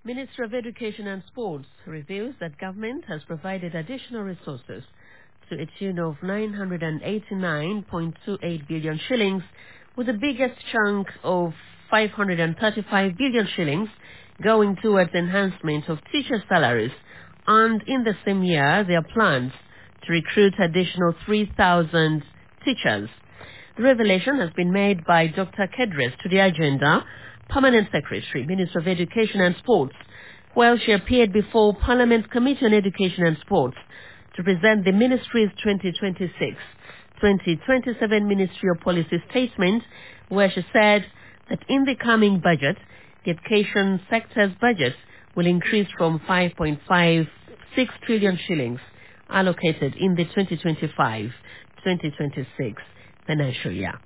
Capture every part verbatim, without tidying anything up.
Ministry of Education and Sports reveals that government has provided additional resources to a tune of nine hundred eighty-nine point two eight billion shillings, with the biggest chunk of five hundred thirty-five billion shillings going towards enhancement of teacher salaries. And in the same year, there are plans to recruit additional three thousand teachers. The revelation has been made by Doctor Kedres to the agenda, Permanent Secretary, Minister of Education and Sports, while she appeared before Parliament's Committee on Education and Sports to present the Ministry's twenty twenty-six twenty twenty-seven Ministerial Policy Statement, where she said that in the coming budget, the education sector's budget will increase from five point five six trillion shillings allocated in the twenty twenty-five twenty twenty-six financial year.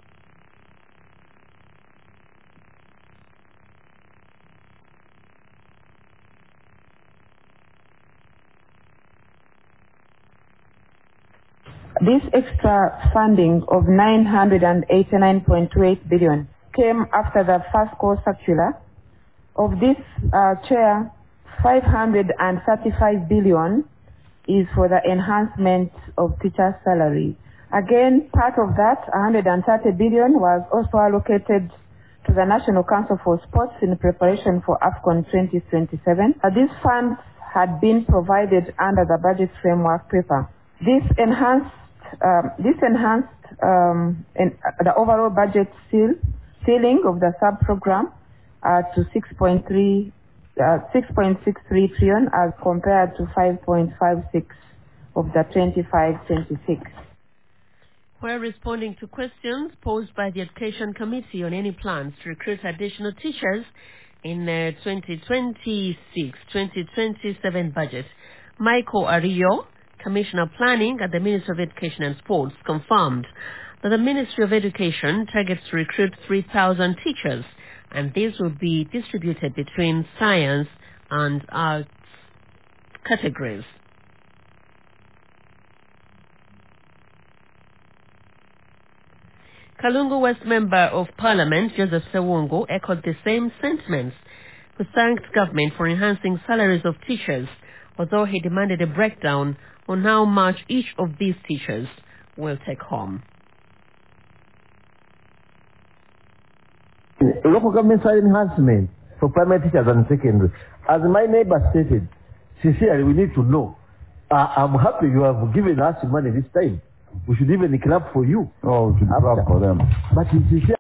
This extra funding of nine hundred eighty-nine point two eight billion came after the first call circular. Of this, uh, Chair, five hundred thirty-five billion is for the enhancement of teacher salary. Again, part of that, one hundred thirty billion, was also allocated to the National Council for Sports in preparation for AFCON twenty twenty-seven. Uh, these funds had been provided under the budget framework paper. This enhanced, um, this enhanced um, in, uh, the overall budget seal, ceiling of the sub-program uh, to six point three, uh, six point six three trillion as compared to five point five six of the twenty-five twenty-six. While responding to questions posed by the Education Committee on any plans to recruit additional teachers in the twenty twenty-six twenty twenty-seven budget, Michael Ario, Commissioner Planning at the Ministry of Education and Sports, confirmed that the Ministry of Education targets to recruit three thousand teachers, and these will be distributed between science and arts categories. Kalungu West Member of Parliament Joseph Sewongo echoed the same sentiments, who thanked government for enhancing salaries of teachers, although he demanded a breakdown on how much each of these teachers will take home. Local government salary enhancement for primary teachers and secondary. As my neighbor stated, sincerely, we need to know. Uh, I'm happy you have given us money this time. We should even clap for you. Oh, we should clap for them. But sincerely,